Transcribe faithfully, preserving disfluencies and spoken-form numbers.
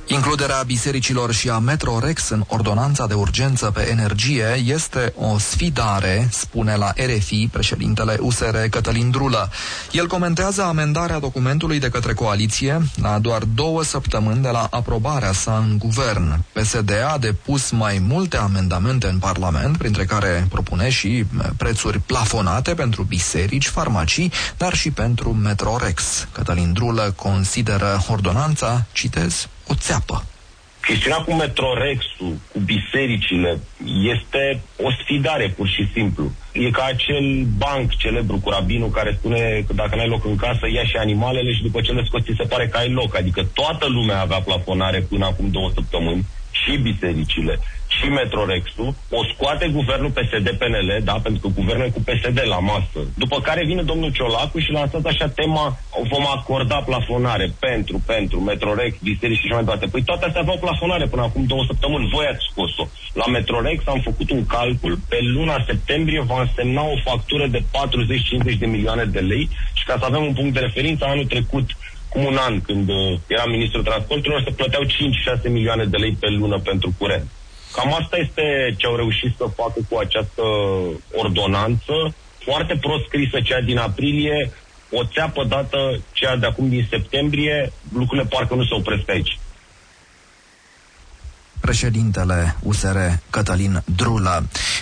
Includerea bisericilor și a Metrorex în ordonanța de urgență pe energie este o sfidare, spune la R F I președintele U S R Cătălin Drulă. El comentează amendarea documentului de către coaliție la doar două săptămâni de la aprobarea sa în guvern. P S D a depus mai multe amendamente în Parlament, printre care propune și prețuri plafonate pentru biserici, farmacii, dar și pentru Metrorex. Cătălin Drulă consideră ordonanța, citez, o țeapă. Chestiunea cu Metrorex-ul, cu bisericile, este o sfidare, pur și simplu. E ca acel banc celebru cu rabinul care spune că dacă n-ai loc în casă, ia și animalele și după ce le scoți, se pare că ai loc. Adică toată lumea avea plafonare până acum două săptămâni, și bisericile, și Metrorex-ul, o scoate guvernul P S D P N L, da, pentru că guvernul e cu P S D la masă. După care vine domnul Ciolacu și lansează așa tema, vom acorda plafonare pentru, pentru Metrorex, biserici și așa mai departe. Păi toate astea aveau plafonare până acum două săptămâni, voi ați scos-o. La Metrorex am făcut un calcul, pe luna septembrie va însemna o factură de patruzeci cincizeci de milioane de lei și ca să avem un punct de referință, anul trecut, cum un an, când uh, era ministrul transporturilor, se plăteau cinci șase milioane de lei pe lună pentru curent. Cam asta este ce au reușit să facă cu această ordonanță, foarte prost scrisă cea din aprilie, o țeapă dată cea de acum din septembrie, lucrurile parcă nu se opresc aici. Președintele U S R Cătălin Drulă.